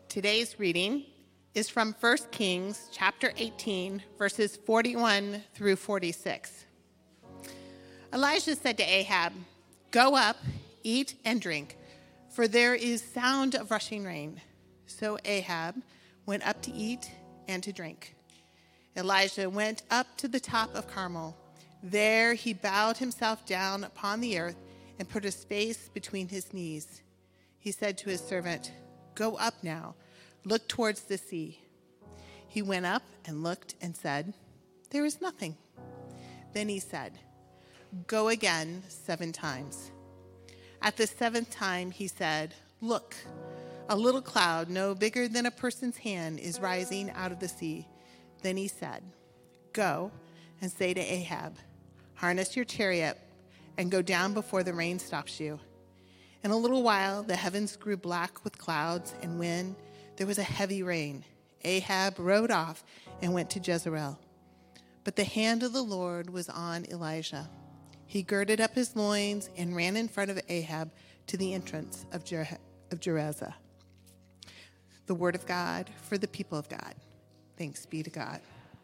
Today's reading is from 1 Kings chapter 18, verses 41 through 46. Elijah said to Ahab, "Go up, eat and drink, for there is sound of rushing rain." So Ahab went up to eat and to drink. Elijah went up to the top of Carmel. There he bowed himself down upon the earth and put his face between his knees. He said to his servant, "Go up now, look towards the sea." He went up and looked and said, "There is nothing." Then he said, "Go again 7 times. At the 7th time he said, "Look, a little cloud no bigger than a person's hand is rising out of the sea." Then he said, "Go and say to Ahab, harness your chariot and go down before the rain stops you." In a little while, the heavens grew black with clouds, and when there was a heavy rain, Ahab rode off and went to Jezreel. But the hand of the Lord was on Elijah. He girded up his loins and ran in front of Ahab to the entrance of Jezreel. The word of God for the people of God. Thanks be to God.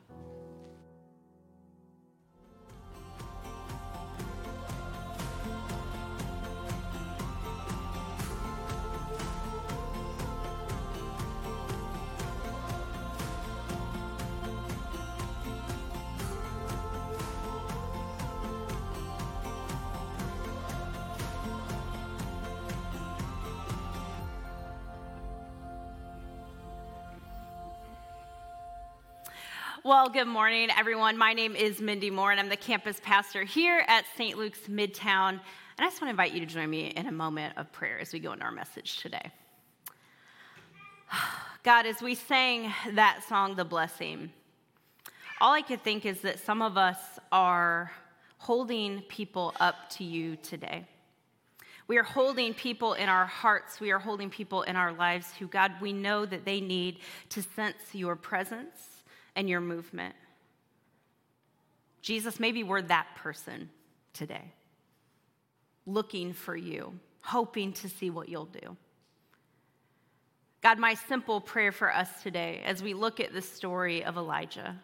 Well, good morning, everyone. My name is Mindy Moore, and I'm the campus pastor here at St. Luke's Midtown. And I just want to invite you to join me in a moment of prayer as we go into our message today. God, as we sang that song, The Blessing, all I could think is that some of us are holding people up to you today. We are holding people in our hearts. We are holding people in our lives who, God, we know that they need to sense your presence and your movement. Jesus, maybe we're that person today, looking for you, hoping to see what you'll do. God, my simple prayer for us today, as we look at the story of Elijah,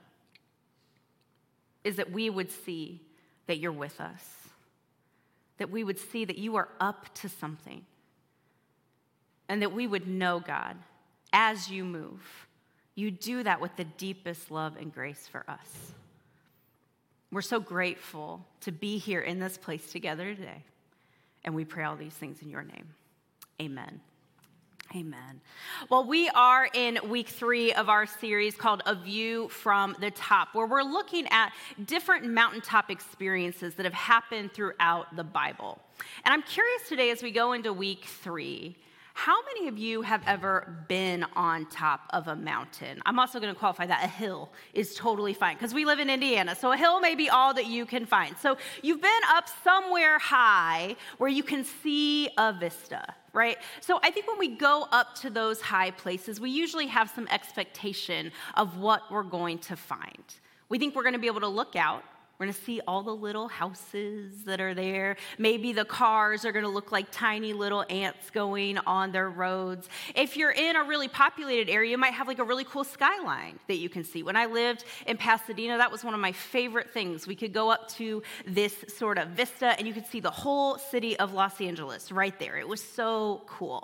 is that we would see that you're with us, that we would see that you are up to something, and that we would know, God, as you move, you do that with the deepest love and grace for us. We're so grateful to be here in this place together today. And we pray all these things in your name. Amen. Amen. Well, we are in week 3 of our series called A View from the Top, where we're looking at different mountaintop experiences that have happened throughout the Bible. And I'm curious today as we go into week 3, how many of you have ever been on top of a mountain? I'm also going to qualify that a hill is totally fine because we live in Indiana, so a hill may be all that you can find. So you've been up somewhere high where you can see a vista, right? So I think when we go up to those high places, we usually have some expectation of what we're going to find. We think we're going to be able to look out. We're going to see all the little houses that are there. Maybe the cars are going to look like tiny little ants going on their roads. If you're in a really populated area, you might have like a really cool skyline that you can see. When I lived in Pasadena, that was one of my favorite things. We could go up to this sort of vista and you could see the whole city of Los Angeles right there. It was so cool.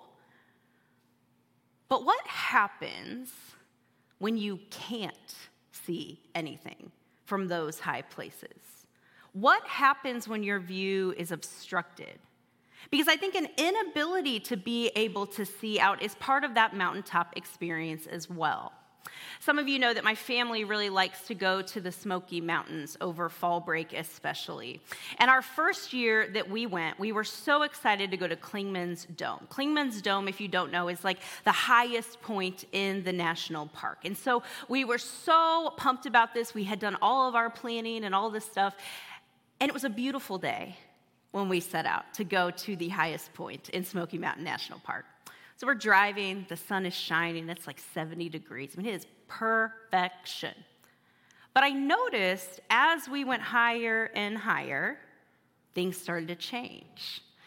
But what happens when you can't see anything from those high places? What happens when your view is obstructed? Because I think an inability to be able to see out is part of that mountaintop experience as well. Some of you know that my family really likes to go to the Smoky Mountains over fall break especially. And our first year that we went, we were so excited to go to Clingman's Dome. Clingman's Dome, if you don't know, is like the highest point in the national park. And so we were so pumped about this. We had done all of our planning and all this stuff. And it was a beautiful day when we set out to go to the highest point in Smoky Mountain National Park. So we're driving, the sun is shining, it's like 70 degrees. I mean, it is perfection. But I noticed as we went higher and higher, things started to change.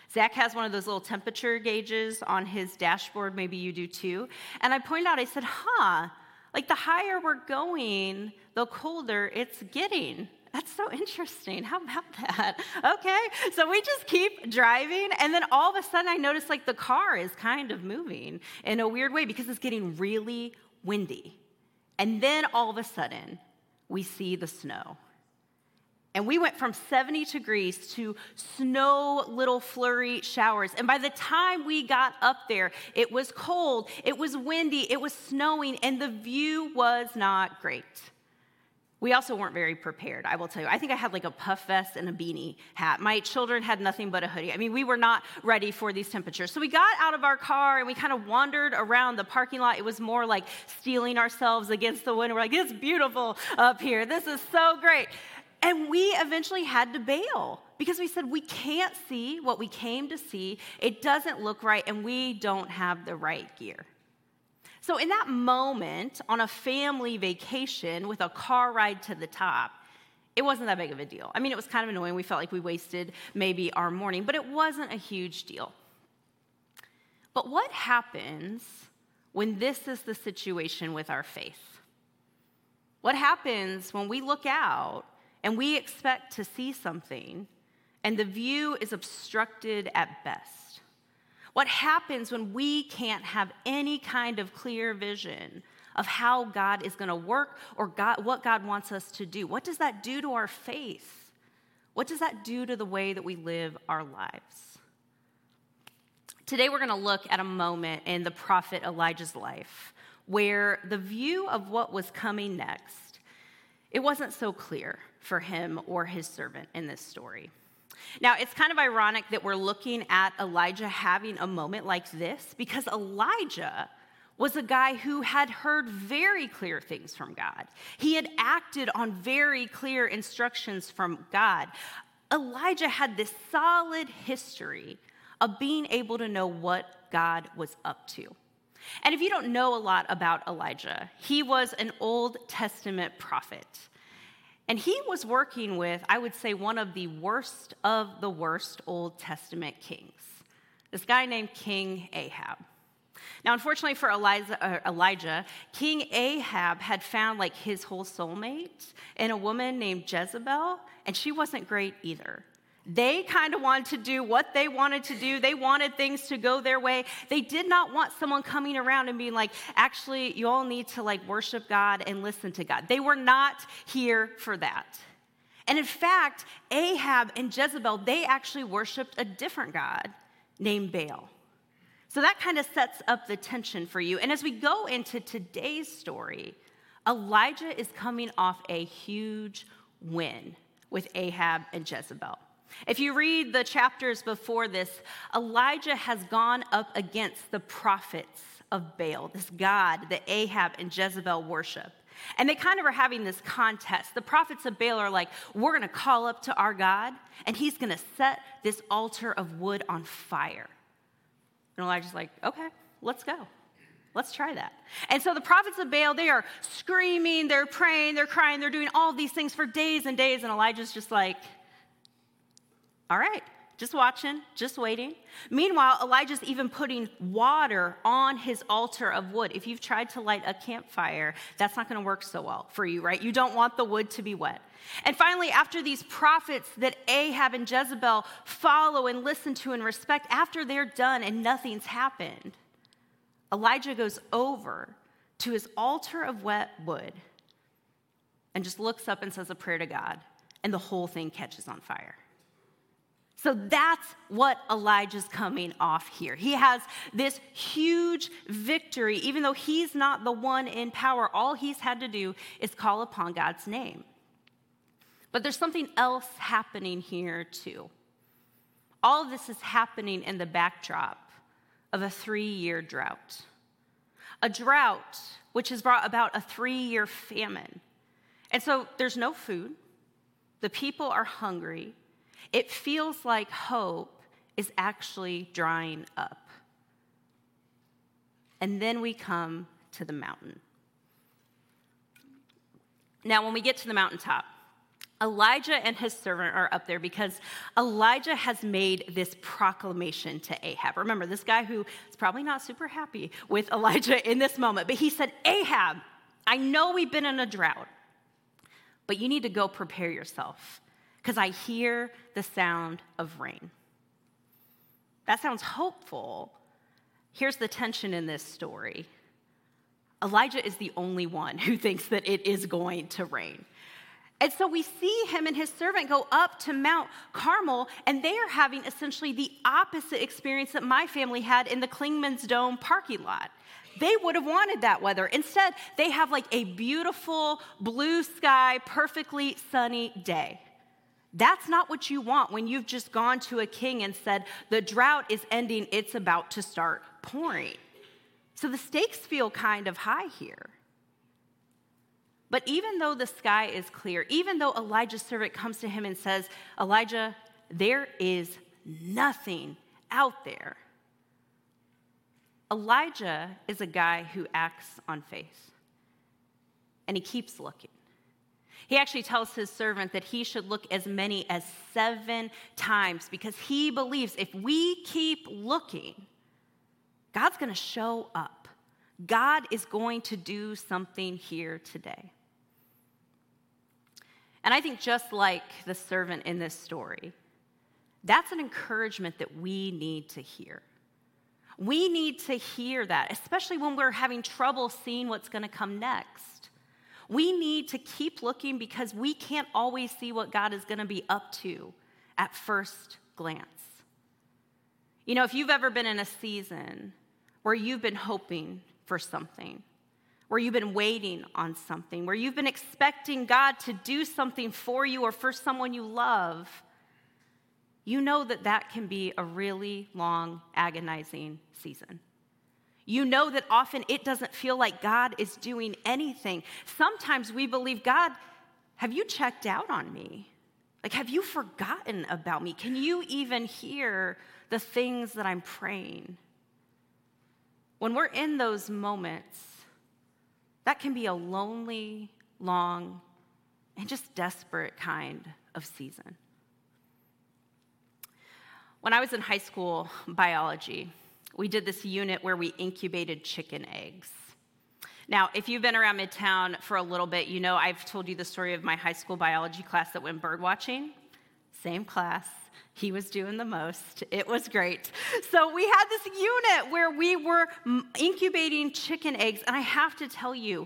Zach has one of those little temperature gauges on his dashboard. Maybe you do too. And I pointed out, I said, like the higher we're going, the colder it's getting. That's so interesting. How about that? Okay, so we just keep driving, and then all of a sudden I notice like the car is kind of moving in a weird way because it's getting really windy. And then all of a sudden, we see the snow. And we went from 70 degrees to snow little flurry showers. And by the time we got up there, it was cold, it was windy, it was snowing, and the view was not great. We also weren't very prepared, I will tell you. I think I had like a puff vest and a beanie hat. My children had nothing but a hoodie. I mean, we were not ready for these temperatures. So we got out of our car and we kind of wandered around the parking lot. It was more like steeling ourselves against the wind. We're like, it's beautiful up here. This is so great. And we eventually had to bail because we said, we can't see what we came to see. It doesn't look right, and we don't have the right gear. So in that moment, on a family vacation with a car ride to the top, it wasn't that big of a deal. I mean, it was kind of annoying. We felt like we wasted maybe our morning, but it wasn't a huge deal. But what happens when this is the situation with our faith? What happens when we look out and we expect to see something and the view is obstructed at best? What happens when we can't have any kind of clear vision of how God is going to work or what God wants us to do? What does that do to our faith? What does that do to the way that we live our lives? Today we're going to look at a moment in the prophet Elijah's life where the view of what was coming next, it wasn't so clear for him or his servant in this story. Now, it's kind of ironic that we're looking at Elijah having a moment like this because Elijah was a guy who had heard very clear things from God. He had acted on very clear instructions from God. Elijah had this solid history of being able to know what God was up to. And if you don't know a lot about Elijah, he was an Old Testament prophet. And he was working with, I would say, one of the worst Old Testament kings, this guy named King Ahab. Now, unfortunately for Elijah, King Ahab had found like his whole soulmate in a woman named Jezebel, and she wasn't great either. They kind of wanted to do what they wanted to do. They wanted things to go their way. They did not want someone coming around and being like, actually, you all need to like worship God and listen to God. They were not here for that. And in fact, Ahab and Jezebel, they actually worshiped a different god named Baal. So that kind of sets up the tension for you. And as we go into today's story, Elijah is coming off a huge win with Ahab and Jezebel. If you read the chapters before this, Elijah has gone up against the prophets of Baal, this god that Ahab and Jezebel worship. And they kind of are having this contest. The prophets of Baal are like, we're going to call up to our God, and he's going to set this altar of wood on fire. And Elijah's like, okay, let's go. Let's try that. And so the prophets of Baal, they are screaming, they're praying, they're crying, they're doing all these things for days and days, and Elijah's just like, all right, just watching, just waiting. Meanwhile, Elijah's even putting water on his altar of wood. If you've tried to light a campfire, that's not going to work so well for you, right? You don't want the wood to be wet. And finally, after these prophets that Ahab and Jezebel follow and listen to and respect, after they're done and nothing's happened, Elijah goes over to his altar of wet wood and just looks up and says a prayer to God, and the whole thing catches on fire. So that's what Elijah's coming off here. He has this huge victory. Even though he's not the one in power, all he's had to do is call upon God's name. But there's something else happening here too. All of this is happening in the backdrop of a 3-year drought. A drought which has brought about a 3-year famine. And so there's no food. The people are hungry. It feels like hope is actually drying up. And then we come to the mountain. Now, when we get to the mountaintop, Elijah and his servant are up there because Elijah has made this proclamation to Ahab. Remember, this guy who is probably not super happy with Elijah in this moment, but he said, Ahab, I know we've been in a drought, but you need to go prepare yourself because I hear the sound of rain. That sounds hopeful. Here's the tension in this story. Elijah is the only one who thinks that it is going to rain. And so we see him and his servant go up to Mount Carmel, and they are having essentially the opposite experience that my family had in the Klingman's Dome parking lot. They would have wanted that weather. Instead, they have like a beautiful blue sky, perfectly sunny day. That's not what you want when you've just gone to a king and said, the drought is ending, it's about to start pouring. So the stakes feel kind of high here. But even though the sky is clear, even though Elijah's servant comes to him and says, Elijah, there is nothing out there. Elijah is a guy who acts on faith, and he keeps looking. He actually tells his servant that he should look as many as 7 times because he believes if we keep looking, God's going to show up. God is going to do something here today. And I think just like the servant in this story, that's an encouragement that we need to hear. We need to hear that, especially when we're having trouble seeing what's going to come next. We need to keep looking because we can't always see what God is going to be up to at first glance. You know, if you've ever been in a season where you've been hoping for something, where you've been waiting on something, where you've been expecting God to do something for you or for someone you love, you know that that can be a really long, agonizing season. You know that often it doesn't feel like God is doing anything. Sometimes we believe, God, have you checked out on me? Like, have you forgotten about me? Can you even hear the things that I'm praying? When we're in those moments, that can be a lonely, long, and just desperate kind of season. When I was in high school biology, we did this unit where we incubated chicken eggs. Now, if you've been around Midtown for a little bit, you know I've told you the story of my high school biology class that went bird watching. Same class. He was doing the most. It was great. So we had this unit where we were incubating chicken eggs, and I have to tell you,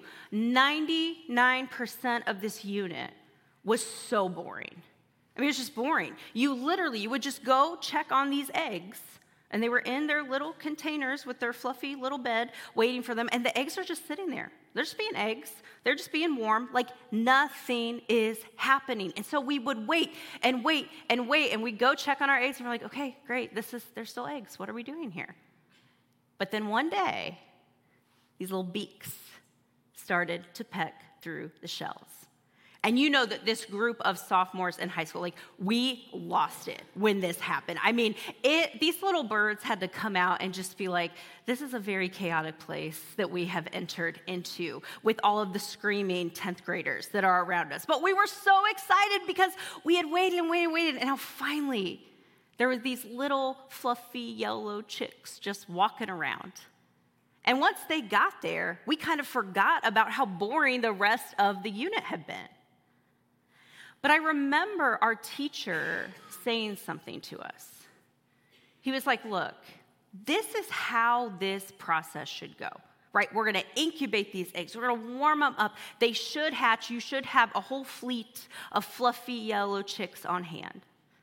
99% of this unit was so boring. I mean, it was just boring. You would just go check on these eggs, and they were in their little containers with their fluffy little bed waiting for them, and the eggs are just sitting there. They're just being eggs. They're just being warm. Like nothing is happening. And so we would wait and wait and wait, and we'd go check on our eggs, and we're like, okay, great, they're still eggs. What are we doing here? But then one day, these little beaks started to peck through the shells. And you know that this group of sophomores in high school, like, we lost it when this happened. I mean, these little birds had to come out and just be like, this is a very chaotic place that we have entered into with all of the screaming 10th graders that are around us. But we were so excited because we had waited and waited and waited. And now finally, there were these little fluffy yellow chicks just walking around. And once they got there, we kind of forgot about how boring the rest of the unit had been. But I remember our teacher saying something to us. He was like, look, this is how this process should go, right? We're going to incubate these eggs. We're going to warm them up. They should hatch. You should have a whole fleet of fluffy yellow chicks on hand.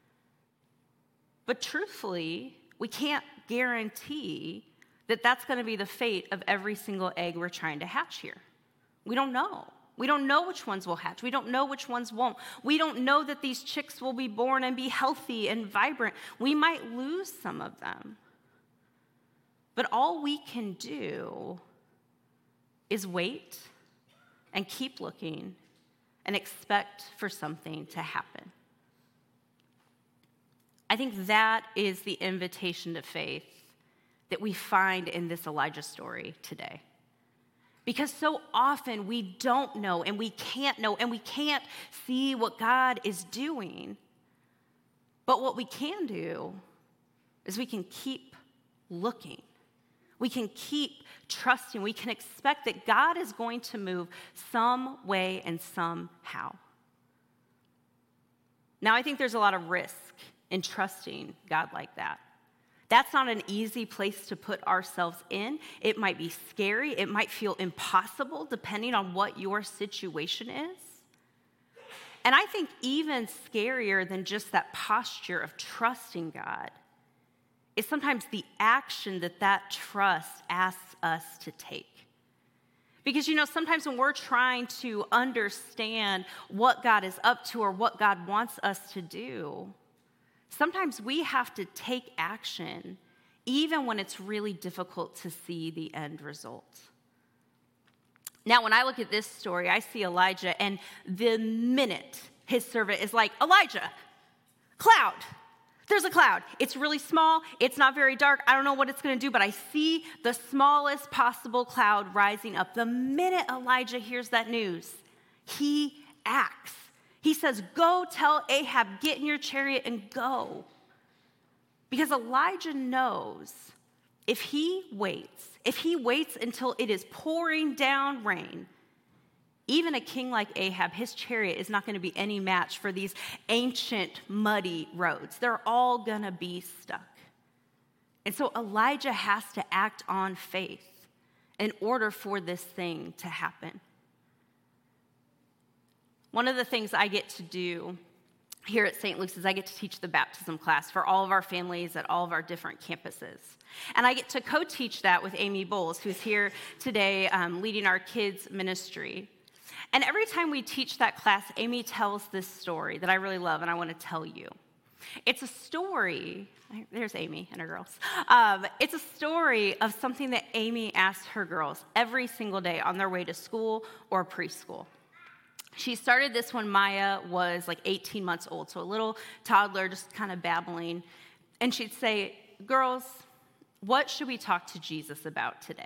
But truthfully, we can't guarantee that that's going to be the fate of every single egg we're trying to hatch here. We don't know. We don't know which ones will hatch. We don't know which ones won't. We don't know that these chicks will be born and be healthy and vibrant. We might lose some of them. But all we can do is wait and keep looking and expect for something to happen. I think that is the invitation to faith that we find in this Elijah story today. Because so often we don't know and we can't see what God is doing. But what we can do is we can keep looking. We can keep trusting. We can expect that God is going to move some way and somehow. Now, I think there's a lot of risk in trusting God like that. That's not an easy place to put ourselves in. It might be scary. It might feel impossible depending on what your situation is. And I think even scarier than just that posture of trusting God is sometimes the action that trust asks us to take. Because, sometimes when we're trying to understand what God is up to or what God wants us to do, sometimes we have to take action even when it's really difficult to see the end result. Now, when I look at this story, I see Elijah, and the minute his servant is like, Elijah, cloud. There's a cloud. It's really small. It's not very dark. I don't know what it's going to do, but I see the smallest possible cloud rising up. The minute Elijah hears that news, he acts. He says, go tell Ahab, get in your chariot and go. Because Elijah knows if he waits until it is pouring down rain, even a king like Ahab, his chariot is not going to be any match for these ancient muddy roads. They're all going to be stuck. And so Elijah has to act on faith in order for this thing to happen. One of the things I get to do here at St. Luke's is I get to teach the baptism class for all of our families at all of our different campuses. And I get to co-teach that with Amy Bowles, who's here today leading our kids' ministry. And every time we teach that class, Amy tells this story that I really love and I want to tell you. It's a story, there's Amy and her girls. It's a story of something that Amy asks her girls every single day on their way to school or preschool. She started this when Maya was like 18 months old, so a little toddler just kind of babbling. And she'd say, girls, what should we talk to Jesus about today?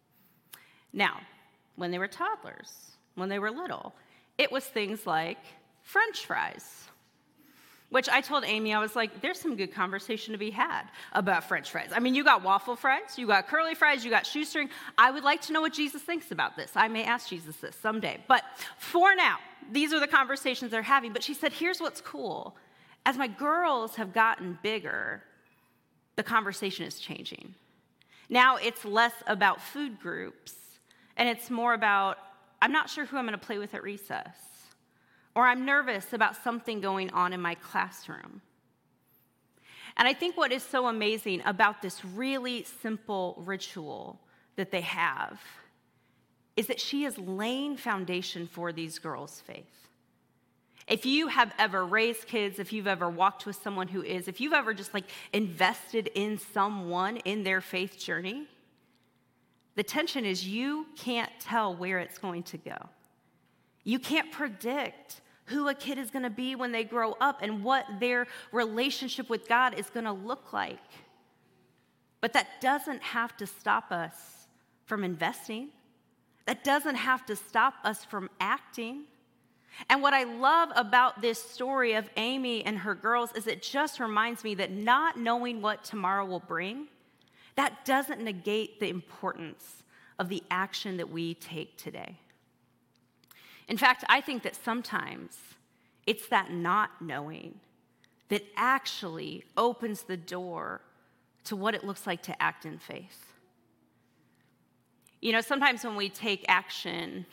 Now, when they were toddlers, when they were little, it was things like French fries, which I told Amy, I was like, there's some good conversation to be had about French fries. I mean, you got waffle fries, you got curly fries, you got shoestring. I would like to know what Jesus thinks about this. I may ask Jesus this someday. But for now, these are the conversations they're having. But she said, here's what's cool. As my girls have gotten bigger, the conversation is changing. Now it's less about food groups, and it's more about, I'm not sure who I'm going to play with at recess. Or I'm nervous about something going on in my classroom. And I think what is so amazing about this really simple ritual that they have is that she is laying foundation for these girls' faith. If you have ever raised kids, if you've ever walked with someone who is, if you've ever just invested in someone in their faith journey, the tension is you can't tell where it's going to go. You can't predict who a kid is going to be when they grow up and what their relationship with God is going to look like. But that doesn't have to stop us from investing. That doesn't have to stop us from acting. And what I love about this story of Amy and her girls is it just reminds me that not knowing what tomorrow will bring, that doesn't negate the importance of the action that we take today. In fact, I think that sometimes it's that not knowing that actually opens the door to what it looks like to act in faith. Sometimes when we take action,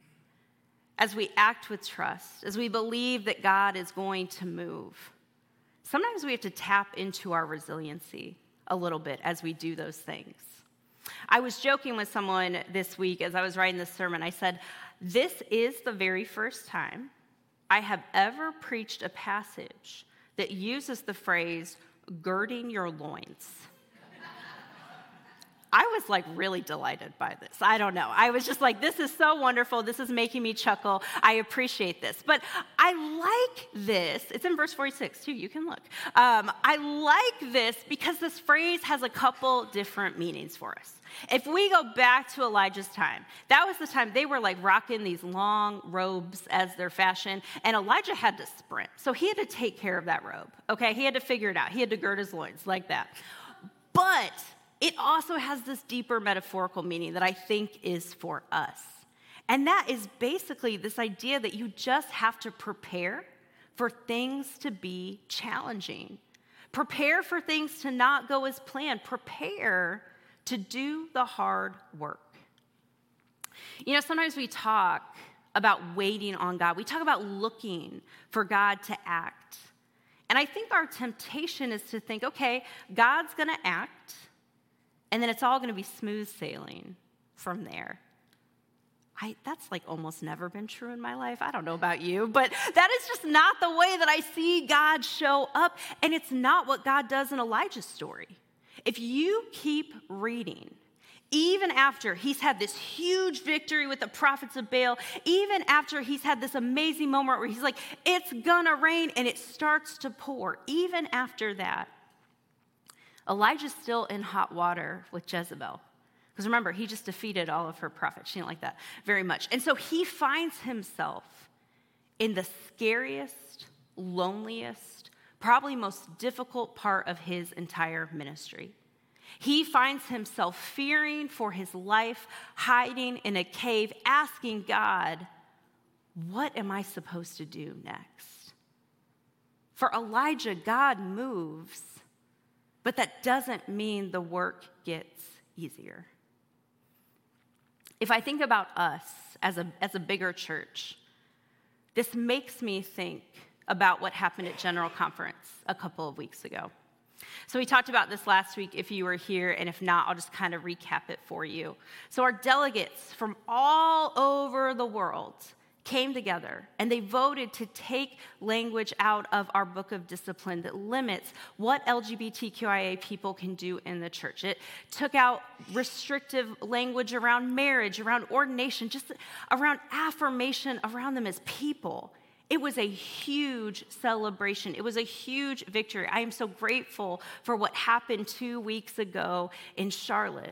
as we act with trust, as we believe that God is going to move, sometimes we have to tap into our resiliency a little bit as we do those things. I was joking with someone this week as I was writing this sermon. I said, this is the very first time I have ever preached a passage that uses the phrase, girding your loins. I was like really delighted by this. I don't know. I was just like, this is so wonderful. This is making me chuckle. I appreciate this. But I like this. It's in verse 46 too. You can look. I like this because this phrase has a couple different meanings for us. If we go back to Elijah's time, that was the time they were like rocking these long robes as their fashion, and Elijah had to sprint. So he had to take care of that robe, okay? He had to figure it out. He had to gird his loins like that. But it also has this deeper metaphorical meaning that I think is for us. And that is basically this idea that you just have to prepare for things to be challenging. Prepare for things to not go as planned. Prepare to do the hard work. You know, sometimes we talk about waiting on God. We talk about looking for God to act. And I think our temptation is to think, okay, God's going to act, and then it's all going to be smooth sailing from there. That's like almost never been true in my life. I don't know about you, but that is just not the way that I see God show up. And it's not what God does in Elijah's story. If you keep reading, even after he's had this huge victory with the prophets of Baal, even after he's had this amazing moment where he's like, it's gonna rain, and it starts to pour, even after that, Elijah's still in hot water with Jezebel. Because remember, he just defeated all of her prophets. She didn't like that very much. And so he finds himself in the scariest, loneliest, probably most difficult part of his entire ministry. He finds himself fearing for his life, hiding in a cave, asking God, what am I supposed to do next? For Elijah, God moves, but that doesn't mean the work gets easier. If I think about us as a bigger church, this makes me think about what happened at General Conference a couple of weeks ago. So we talked about this last week if you were here, and if not, I'll just kind of recap it for you. So our delegates from all over the world came together, and they voted to take language out of our book of discipline that limits what LGBTQIA people can do in the church. It took out restrictive language around marriage, around ordination, just around affirmation around them as people. It was a huge celebration. It was a huge victory. I am so grateful for what happened 2 weeks ago in Charlotte.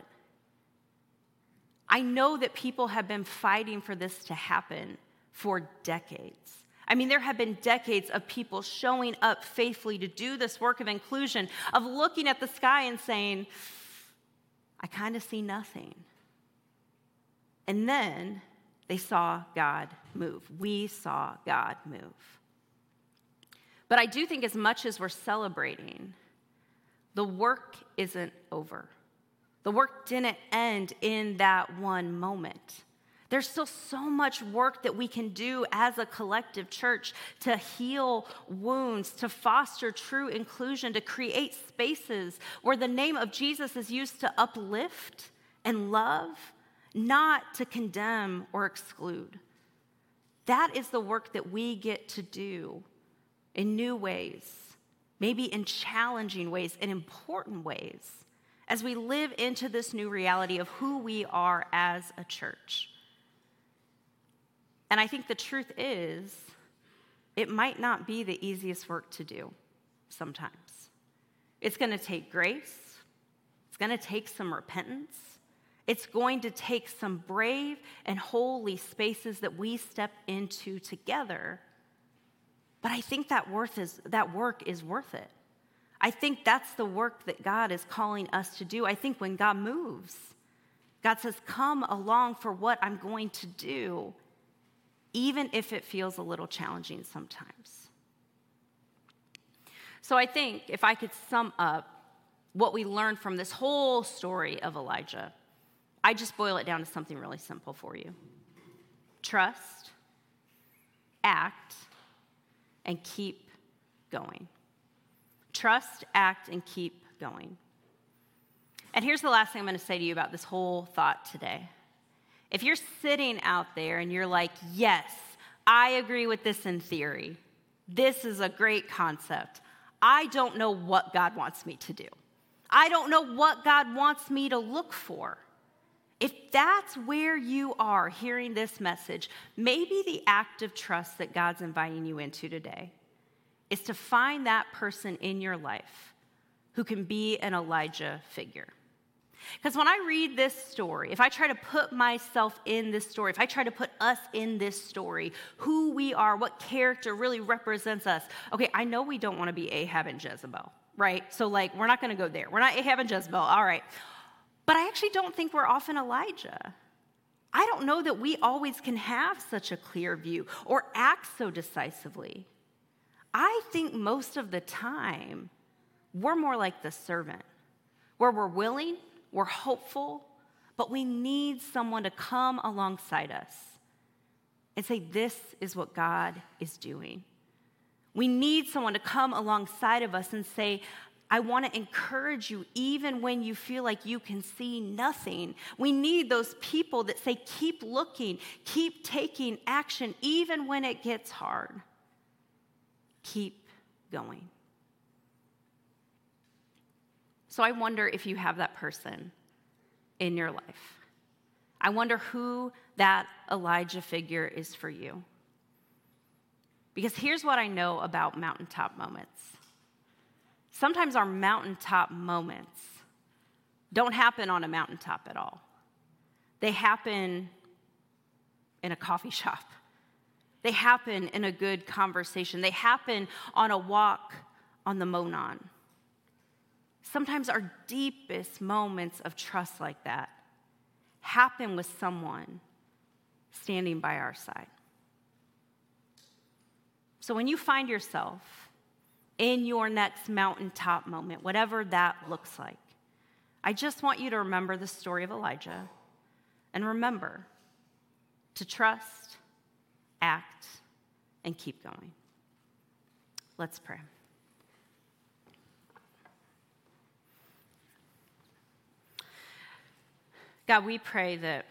I know that people have been fighting for this to happen for decades. I mean, there have been decades of people showing up faithfully to do this work of inclusion, of looking at the sky and saying, I kind of see nothing. And then they saw God move. We saw God move. But I do think as much as we're celebrating, the work isn't over. The work didn't end in that one moment. There's still so much work that we can do as a collective church to heal wounds, to foster true inclusion, to create spaces where the name of Jesus is used to uplift and love, not to condemn or exclude. That is the work that we get to do in new ways, maybe in challenging ways, in important ways, as we live into this new reality of who we are as a church. And I think the truth is, it might not be the easiest work to do sometimes. It's going to take grace. It's going to take some repentance. It's going to take some brave and holy spaces that we step into together. But I think that work is worth it. I think that's the work that God is calling us to do. I think when God moves, God says, come along for what I'm going to do, even if it feels a little challenging sometimes. So I think if I could sum up what we learned from this whole story of Elijah, I just boil it down to something really simple for you. Trust, act, and keep going. Trust, act, and keep going. And here's the last thing I'm going to say to you about this whole thought today. If you're sitting out there and you're like, yes, I agree with this in theory. This is a great concept. I don't know what God wants me to do. I don't know what God wants me to look for. If that's where you are hearing this message, maybe the act of trust that God's inviting you into today is to find that person in your life who can be an Elijah figure. Because when I read this story, if I try to put myself in this story, if I try to put us in this story, who we are, what character really represents us, okay, I know we don't want to be Ahab and Jezebel, right? So, we're not going to go there. We're not Ahab and Jezebel, all right. But I actually don't think we're often Elijah. I don't know that we always can have such a clear view or act so decisively. I think most of the time, we're more like the servant, where we're willing, we're hopeful, but we need someone to come alongside us and say, this is what God is doing. We need someone to come alongside of us and say, I want to encourage you even when you feel like you can see nothing. We need those people that say, keep looking, keep taking action, even when it gets hard. Keep going. So I wonder if you have that person in your life. I wonder who that Elijah figure is for you. Because here's what I know about mountaintop moments. Sometimes our mountaintop moments don't happen on a mountaintop at all. They happen in a coffee shop. They happen in a good conversation. They happen on a walk on the Monon. Sometimes our deepest moments of trust like that happen with someone standing by our side. So when you find yourself in your next mountaintop moment, whatever that looks like, I just want you to remember the story of Elijah and remember to trust, act, and keep going. Let's pray. God, we pray that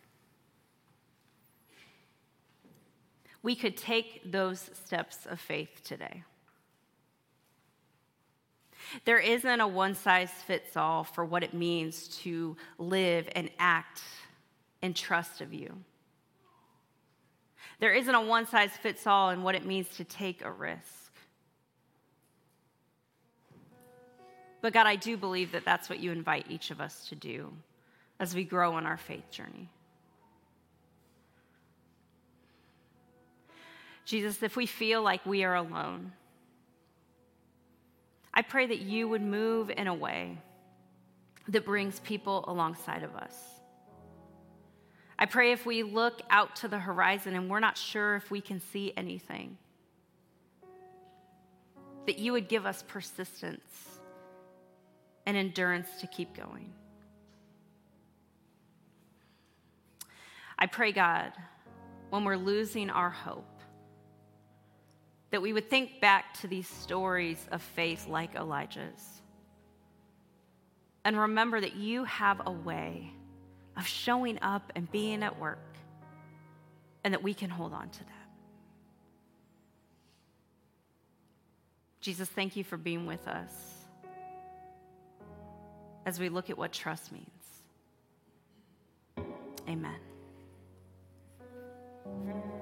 we could take those steps of faith today. There isn't a one-size-fits-all for what it means to live and act in trust of you. There isn't a one-size-fits-all in what it means to take a risk. But God, I do believe that that's what you invite each of us to do as we grow in our faith journey. Jesus, if we feel like we are alone, I pray that you would move in a way that brings people alongside of us. I pray if we look out to the horizon and we're not sure if we can see anything, that you would give us persistence and endurance to keep going. I pray, God, when we're losing our hope, that we would think back to these stories of faith like Elijah's and remember that you have a way of showing up and being at work and that we can hold on to that. Jesus, thank you for being with us as we look at what trust means. Amen.